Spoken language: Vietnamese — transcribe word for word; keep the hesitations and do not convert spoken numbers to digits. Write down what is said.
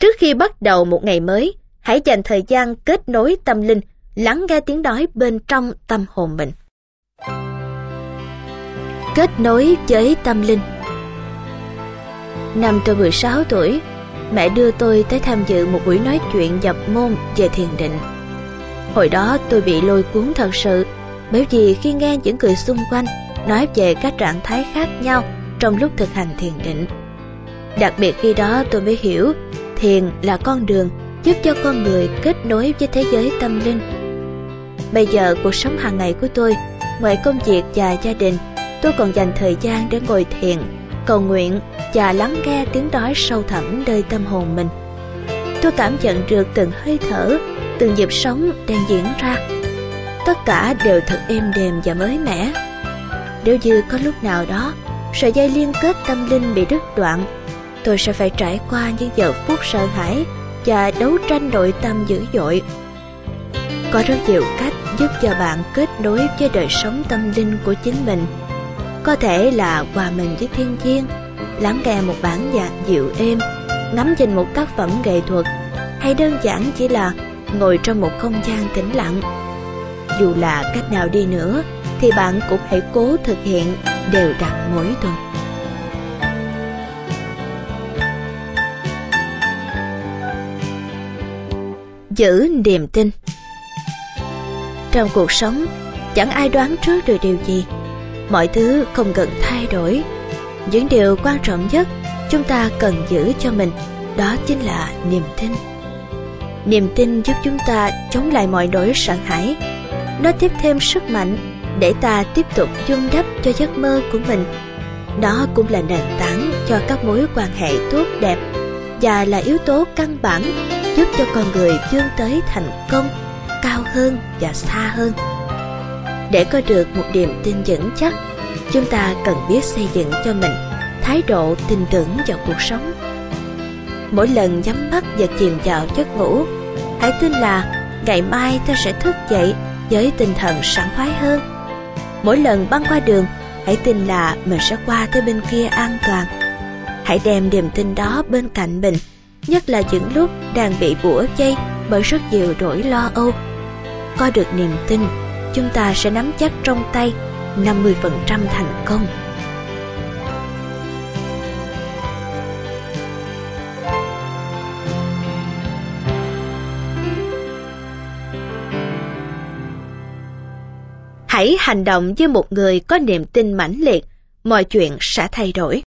Trước khi bắt đầu một ngày mới, hãy dành thời gian kết nối tâm linh, lắng nghe tiếng nói bên trong tâm hồn mình. Kết nối với tâm linh. Năm tôi mười sáu tuổi, mẹ đưa tôi tới tham dự một buổi nói chuyện nhập môn về thiền định. Hồi đó tôi bị lôi cuốn thật sự, bởi vì khi nghe những người xung quanh nói về các trạng thái khác nhau trong lúc thực hành thiền định. Đặc biệt khi đó tôi mới hiểu thiền là con đường giúp cho con người kết nối với thế giới tâm linh. Bây giờ cuộc sống hàng ngày của tôi, ngoài công việc và gia đình, tôi còn dành thời gian để ngồi thiền, cầu nguyện và lắng nghe tiếng nói sâu thẳm nơi tâm hồn mình. Tôi cảm nhận được từng hơi thở, từng nhịp sống đang diễn ra. Tất cả đều thật êm đềm và mới mẻ. Nếu như có lúc nào đó sợi dây liên kết tâm linh bị đứt đoạn, tôi sẽ phải trải qua những giờ phút sợ hãi và đấu tranh nội tâm dữ dội. Có rất nhiều cách giúp cho bạn kết nối với đời sống tâm linh của chính mình. Có thể là hòa mình với thiên nhiên, lắng nghe một bản nhạc dịu êm, ngắm nhìn một tác phẩm nghệ thuật, hay đơn giản chỉ là ngồi trong một không gian tĩnh lặng. Dù là cách nào đi nữa, thì bạn cũng hãy cố thực hiện đều đặn mỗi tuần. Giữ niềm tin. Trong cuộc sống, chẳng ai đoán trước được điều gì. Mọi thứ không cần thay đổi. Những điều quan trọng nhất chúng ta cần giữ cho mình, đó chính là niềm tin. Niềm tin giúp chúng ta chống lại mọi nỗi sợ hãi. Nó tiếp thêm sức mạnh để ta tiếp tục vun đắp cho giấc mơ của mình. Nó cũng là nền tảng cho các mối quan hệ tốt đẹp và là yếu tố căn bản giúp cho con người vươn tới thành công cao hơn và xa hơn. Để có được một niềm tin vững chắc, chúng ta cần biết xây dựng cho mình thái độ tin tưởng vào cuộc sống. Mỗi lần nhắm mắt và chìm vào giấc ngủ, hãy tin là ngày mai ta sẽ thức dậy với tinh thần sảng khoái hơn. Mỗi lần băng qua đường, hãy tin là mình sẽ qua tới bên kia an toàn. Hãy đem niềm tin đó bên cạnh mình, nhất là những lúc đang bị bủa vây bởi rất nhiều nỗi lo âu. Có được niềm tin, chúng ta sẽ nắm chắc trong tay năm mươi phần trăm thành công. Hãy hành động như một người có niềm tin mãnh liệt, mọi chuyện sẽ thay đổi.